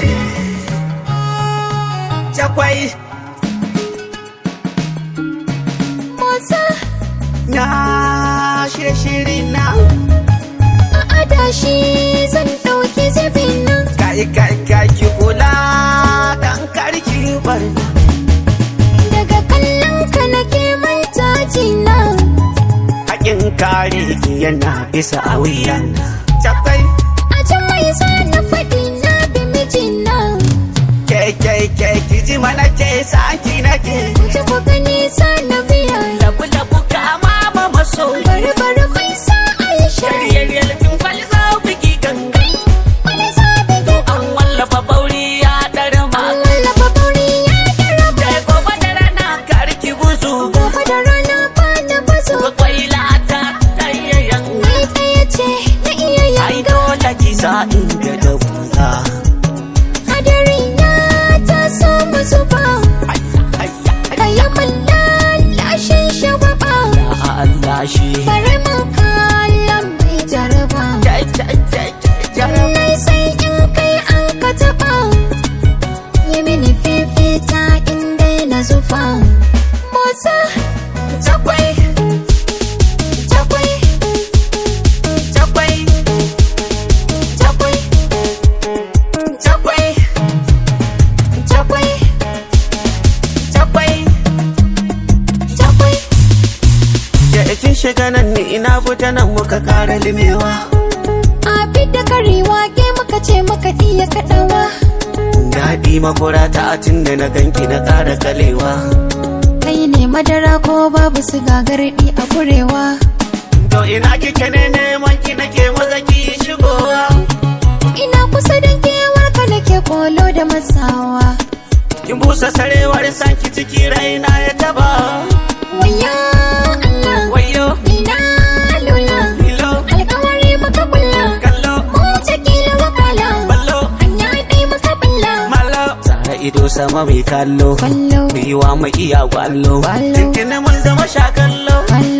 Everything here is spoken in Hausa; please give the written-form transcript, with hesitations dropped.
Chakwai Motsa na shirye-shiri na a adashi zan ɗauki zubin nan. kai ki kula dan karki barna Daga kallon ka nake manta jina. hakin kare ki yana bisa a wuyana. Chakwai A can mai sa na faɗi na bi mijina. ki ji mana ke saki nake Ji ku gani sa na biya. labu kama ma maso Bari mai sa Aisha. yariyar kin kwalza biki ganga Wani sa bige an wallafa bauri ya darma an wallafa bauri ya daraba. da gobe da rana karki buzu Gobe da rana ba na bazo. kwaila ta tayyayan Ni ɗaya ce na iya ai yanga. dole ki sa inga da buza Hadarin ya taso mu zuba. Kayan mallalashin shagwaba. Allah shi Bari mu kallon mai jaraba. Lallai sai in kai an ka taɓa. Yi mini fifita in dai na zufa. Motsa Chakwai Chakwai Chakwai Chakwai Chakwai Chakwai Chakwai Chakwai. kin shiga nan ni ina fita nan muka kara limewa A fidda karewa ke muka ce muka iya kaɗawa. daɗi makura ta tun da na ganki na ƙara kalewa Kai ne madara ko babu su gagarɗi a kurewa. to ina kike ne neman ki nake maza ki shigowa Ina kusa da kewar ka nake kolo da masawa. kin busa sarewar sanki ciki raina ya taba Waya Allah wayo ina lula. hilo Alkawari muka kulla. kallo Mu ta kila wakala. ballo Hanya ɗaya muka bulla. malo tsara ido sama mai kallo Kallo biwa mai iya gwallo Gwallo. tuntuni mun zama sha kallo kallo.